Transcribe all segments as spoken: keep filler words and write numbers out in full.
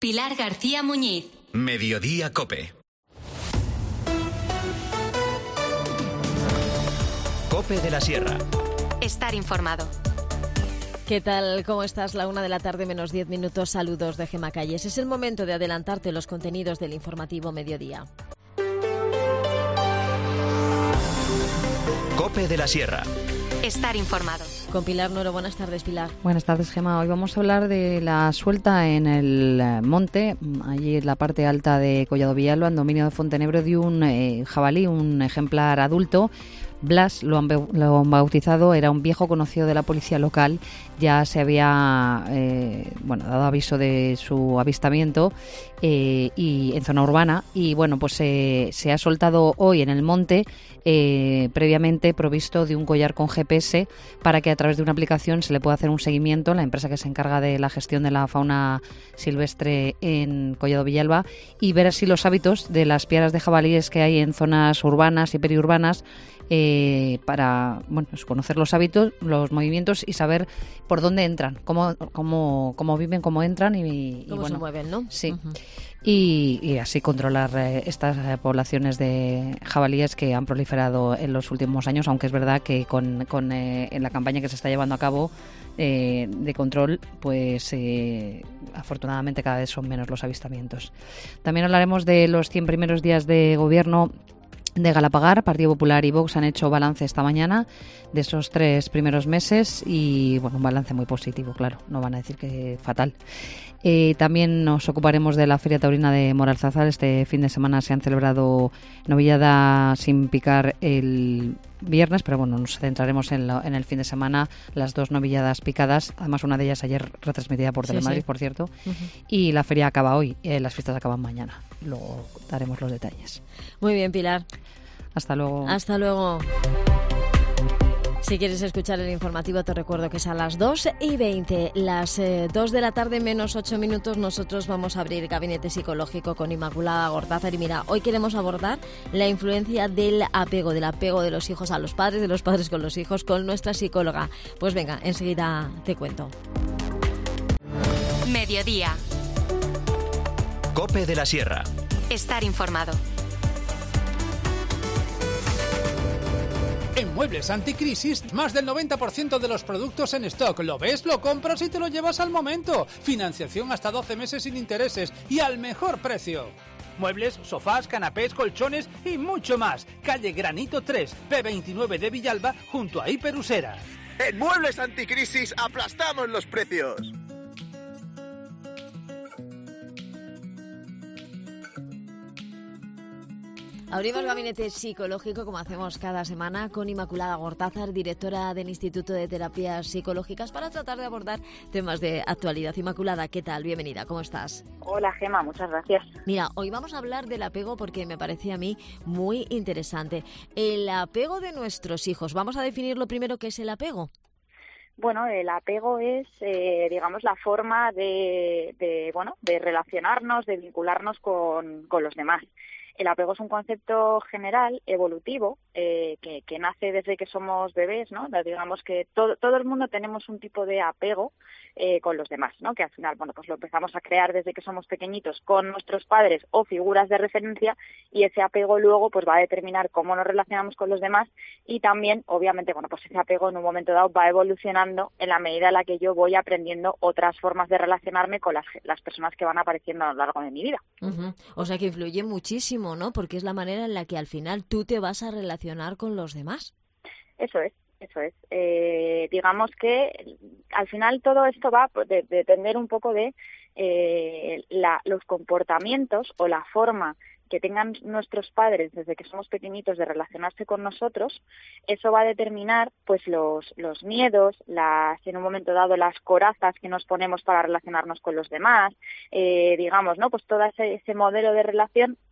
Pilar García Muñiz. Mediodía COPE. COPE de la Sierra. Estar informado. ¿Qué tal? ¿Cómo estás? La una de la tarde menos diez minutos. Saludos de Gemma Calles. Es el momento de adelantarte los contenidos del informativo Mediodía. COPE de la Sierra. Estar informado. Con Pilar Noro. Buenas tardes, Pilar. Buenas tardes, Gemma. Hoy vamos a hablar de la suelta en el monte, allí en la parte alta de Collado Villalba, en dominio de Fontenebro, de un eh, jabalí, un ejemplar adulto. Blas lo han, lo han bautizado, era un viejo conocido de la policía local, ya se había eh, bueno, dado aviso de su avistamiento eh, y en zona urbana y bueno, pues eh, se ha soltado hoy en el monte, eh, previamente provisto de un collar con G P S para que a través de una aplicación se le pueda hacer un seguimiento. La empresa que se encarga de la gestión de la fauna silvestre en Collado Villalba y ver así los hábitos de las piaras de jabalíes que hay en zonas urbanas y periurbanas, Eh, para bueno, pues conocer los hábitos, los movimientos y saber por dónde entran, cómo cómo, cómo viven, cómo entran y, y cómo bueno, se mueven, ¿no? Sí. Uh-huh. Y, y así controlar eh, estas eh, poblaciones de jabalíes que han proliferado en los últimos años, aunque es verdad que con, con eh, en la campaña que se está llevando a cabo eh, de control, pues eh, afortunadamente cada vez son menos los avistamientos. También hablaremos de los cien primeros días de gobierno de Galapagar. Partido Popular y Vox han hecho balance esta mañana de esos tres primeros meses y, bueno, un balance muy positivo, claro, no van a decir que fatal. Eh, también nos ocuparemos de la Feria Taurina de Moralzarzal. Este fin de semana se han celebrado novillada sin picar el viernes, pero bueno, nos centraremos en, lo, en el fin de semana, las dos novilladas picadas, además una de ellas ayer retransmitida por Telemadrid, sí, sí. por cierto, uh-huh. Y la feria acaba hoy, eh, las fiestas acaban mañana, luego daremos los detalles. Muy bien, Pilar. Hasta luego. Hasta luego. Si quieres escuchar el informativo, te recuerdo que es a las dos y veinte, las eh, dos de la tarde menos ocho minutos. Nosotros vamos a abrir Gabinete Psicológico con Inmaculada Gortázar. Y mira, hoy queremos abordar la influencia del apego, del apego de los hijos a los padres, de los padres con los hijos, con nuestra psicóloga. Pues venga, enseguida te cuento. Mediodía. COPE de la Sierra. Estar informado. En Muebles Anticrisis, más del noventa por ciento de los productos en stock. ¿Lo ves? Lo compras y te lo llevas al momento. Financiación hasta doce meses sin intereses y al mejor precio. Muebles, sofás, canapés, colchones y mucho más. Calle Granito tres, P veintinueve de Villalba, junto a Hiperusera. En Muebles Anticrisis aplastamos los precios. Abrimos Gabinete Psicológico, como hacemos cada semana, con Inmaculada Gortázar, directora del Instituto de Terapias Psicológicas, para tratar de abordar temas de actualidad. Inmaculada, ¿qué tal? Bienvenida, ¿cómo estás? Hola, Gemma, muchas gracias. Mira, hoy vamos a hablar del apego porque me parece a mí muy interesante. El apego de nuestros hijos. Vamos a definir lo primero que es el apego. Bueno, el apego es, eh, digamos, la forma de, de, bueno, de relacionarnos, de vincularnos con, con los demás. El apego es un concepto general, evolutivo, eh, que, que nace desde que somos bebés, ¿no? Digamos que todo, todo el mundo tenemos un tipo de apego eh, con los demás, ¿no? Que al final, bueno, pues lo empezamos a crear desde que somos pequeñitos con nuestros padres o figuras de referencia, y ese apego luego pues va a determinar cómo nos relacionamos con los demás, y también, obviamente, bueno, pues ese apego en un momento dado va evolucionando en la medida en la que yo voy aprendiendo otras formas de relacionarme con las, las personas que van apareciendo a lo largo de mi vida. Uh-huh. O sea que influye muchísimo, ¿no? Porque es la manera en la que al final tú te vas a relacionar con los demás. Eso es, eso es. Eh, digamos que al final todo esto va de, de depender un poco de eh, la, los comportamientos o la forma que tengan nuestros padres desde que somos pequeñitos de relacionarse con nosotros. Eso va a determinar pues los, los miedos, las, en un momento dado las corazas que nos ponemos para relacionarnos con los demás, eh, digamos, ¿no? Pues todo ese, ese modelo de relación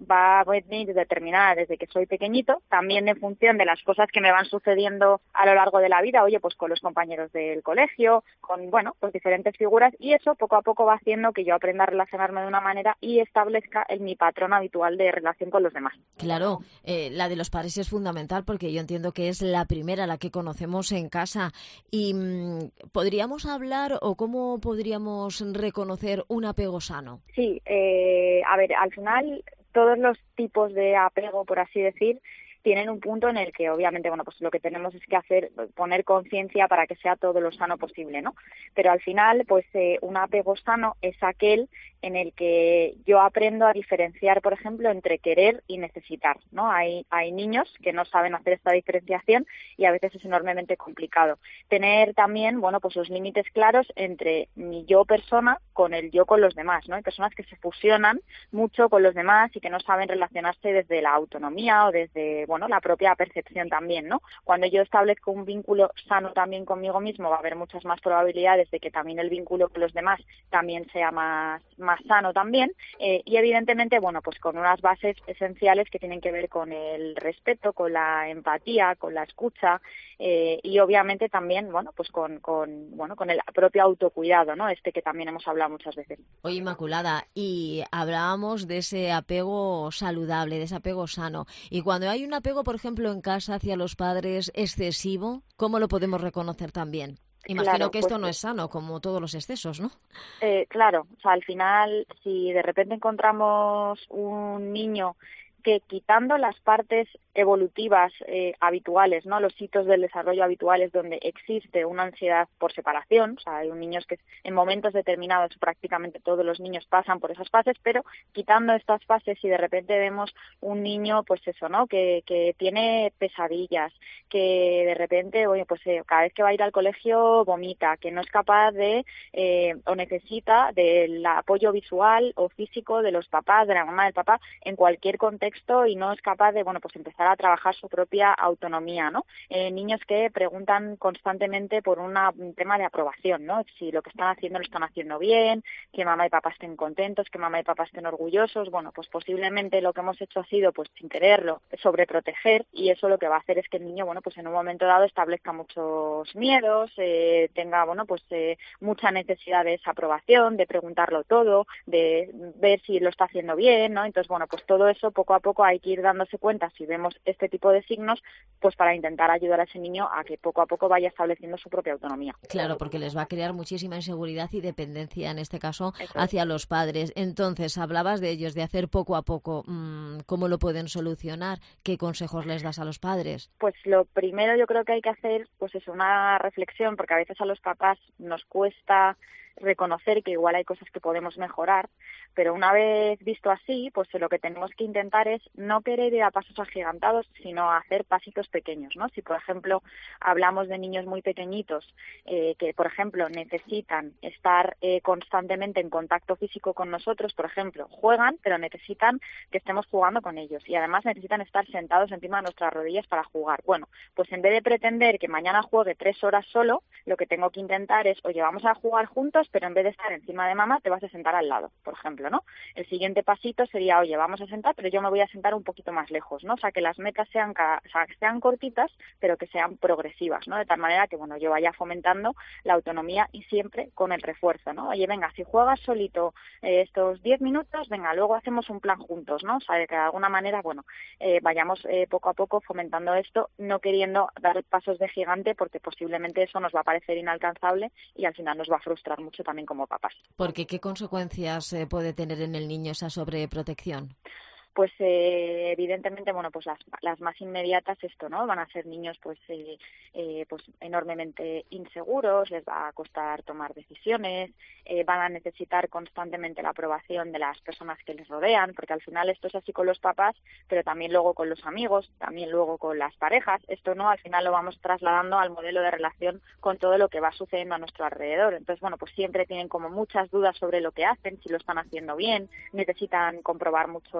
va a venir determinada desde que soy pequeñito, también en función de las cosas que me van sucediendo a lo largo de la vida, oye, pues con los compañeros del colegio, con, bueno, pues diferentes figuras, y eso poco a poco va haciendo que yo aprenda a relacionarme de una manera y establezca en mi patrón habitual de relación con los demás. Claro, eh, la de los padres es fundamental porque yo entiendo que es la primera, la que conocemos en casa. Y mmm, ¿podríamos hablar o cómo podríamos reconocer un apego sano? Sí, eh, a ver, al final todos los tipos de apego, por así decir, tienen un punto en el que obviamente, bueno, pues lo que tenemos es que hacer, poner conciencia para que sea todo lo sano posible, ¿no? Pero al final, pues eh, un apego sano es aquel en el que yo aprendo a diferenciar, por ejemplo, entre querer y necesitar, ¿no? Hay, hay niños que no saben hacer esta diferenciación y a veces es enormemente complicado. Tener también, bueno, pues los límites claros entre mi yo persona con el yo con los demás, ¿no? Hay personas que se fusionan mucho con los demás y que no saben relacionarse desde la autonomía o desde, bueno, la propia percepción también, ¿no? Cuando yo establezco un vínculo sano también conmigo mismo, va a haber muchas más probabilidades de que también el vínculo con los demás también sea más, más sano también, eh, y evidentemente, bueno, pues con unas bases esenciales que tienen que ver con el respeto, con la empatía, con la escucha, eh, y obviamente también, bueno, pues con, con, bueno, con el propio autocuidado, ¿no? Este que también hemos hablado muchas veces. Oye, Inmaculada, y hablábamos de ese apego saludable, de ese apego sano, y cuando hay un apego, por ejemplo, en casa hacia los padres excesivo, ¿cómo lo podemos reconocer también? Imagino Claro, que esto pues, no es sano, como todos los excesos, ¿no? Eh, claro, o sea, al final, si de repente encontramos un niño que quitando las partes evolutivas eh, habituales, ¿no? Los hitos del desarrollo habituales donde existe una ansiedad por separación, o sea, hay un niños que en momentos determinados prácticamente todos los niños pasan por esas fases, pero quitando estas fases y de repente vemos un niño, pues eso, ¿no? Que, que tiene pesadillas, que de repente, oye, pues eh, cada vez que va a ir al colegio vomita, que no es capaz de eh, o necesita del apoyo visual o físico de los papás, de la mamá, del papá, en cualquier contexto y no es capaz de, bueno, pues empezar a trabajar su propia autonomía, ¿no? Eh, niños que preguntan constantemente por una, un tema de aprobación, ¿no? Si lo que están haciendo lo están haciendo bien, que mamá y papá estén contentos, que mamá y papá estén orgullosos, bueno, pues posiblemente lo que hemos hecho ha sido, pues sin quererlo, sobreproteger, y eso lo que va a hacer es que el niño, bueno, pues en un momento dado establezca muchos miedos, eh, tenga, bueno, pues eh, mucha necesidad de esa aprobación, de preguntarlo todo, de ver si lo está haciendo bien, ¿no? Entonces, bueno, pues todo eso poco a poco hay que ir dándose cuenta si vemos este tipo de signos, pues para intentar ayudar a ese niño a que poco a poco vaya estableciendo su propia autonomía. Claro, porque les va a crear muchísima inseguridad y dependencia, en este caso, Eso hacia es. los padres. Entonces, hablabas de ellos, de hacer poco a poco. ¿Cómo lo pueden solucionar? ¿Qué consejos les das a los padres? Pues lo primero yo creo que hay que hacer, pues es una reflexión, porque a veces a los papás nos cuesta reconocer que igual hay cosas que podemos mejorar, pero una vez visto así, pues lo que tenemos que intentar es no querer ir a pasos agigantados, sino hacer pasitos pequeños, ¿no? Si, por ejemplo, hablamos de niños muy pequeñitos eh, que, por ejemplo, necesitan estar eh, constantemente en contacto físico con nosotros, por ejemplo, juegan, pero necesitan que estemos jugando con ellos y además necesitan estar sentados encima de nuestras rodillas para jugar. Bueno, pues en vez de pretender que mañana juegue tres horas solo, lo que tengo que intentar es, oye, vamos a jugar juntos, pero en vez de estar encima de mamá, te vas a sentar al lado, por ejemplo, ¿no? El siguiente pasito sería, oye, vamos a sentar, pero yo me voy a sentar un poquito más lejos, ¿no? O sea, que las metas sean, o sea, que sean cortitas, pero que sean progresivas, ¿no? De tal manera que, bueno, yo vaya fomentando la autonomía y siempre con el refuerzo, ¿no? Oye, venga, si juegas solito eh, estos diez minutos, venga, luego hacemos un plan juntos, ¿no? O sea, que de alguna manera, bueno, eh, vayamos eh, poco a poco fomentando esto, no queriendo dar pasos de gigante, porque posiblemente eso nos va a parecer inalcanzable y al final nos va a frustrar mucho también como papás. Porque ¿qué consecuencias eh, puede tener en el niño esa sobreprotección? Pues eh, evidentemente, bueno, pues las, las más inmediatas esto, ¿no? Van a ser niños pues eh, eh, pues enormemente inseguros, les va a costar tomar decisiones, eh, van a necesitar constantemente la aprobación de las personas que les rodean, porque al final esto es así con los papás, pero también luego con los amigos, también luego con las parejas. Esto no, al final lo vamos trasladando al modelo de relación con todo lo que va sucediendo a nuestro alrededor. Entonces, bueno, pues siempre tienen como muchas dudas sobre lo que hacen, si lo están haciendo bien, necesitan comprobar mucho la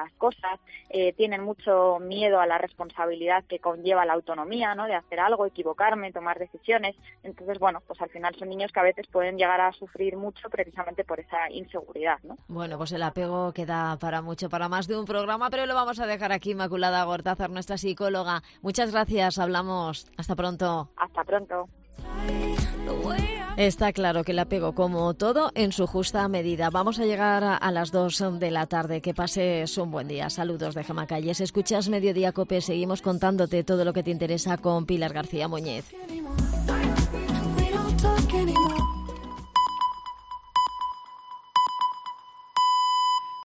las cosas, eh, tienen mucho miedo a la responsabilidad que conlleva la autonomía, ¿no? De hacer algo, equivocarme, tomar decisiones. Entonces, bueno, pues al final son niños que a veces pueden llegar a sufrir mucho precisamente por esa inseguridad, ¿no? Bueno, pues el apego queda para mucho, para más de un programa, pero lo vamos a dejar aquí. Inmaculada Gortázar, nuestra psicóloga. Muchas gracias, hablamos. Hasta pronto. Hasta pronto. Está claro que el apego, como todo, en su justa medida. Vamos a llegar a, a las dos de la tarde. Que pases un buen día. Saludos de Gemma Calles. Escuchas Mediodía COPE. Seguimos contándote todo lo que te interesa con Pilar García Muñiz.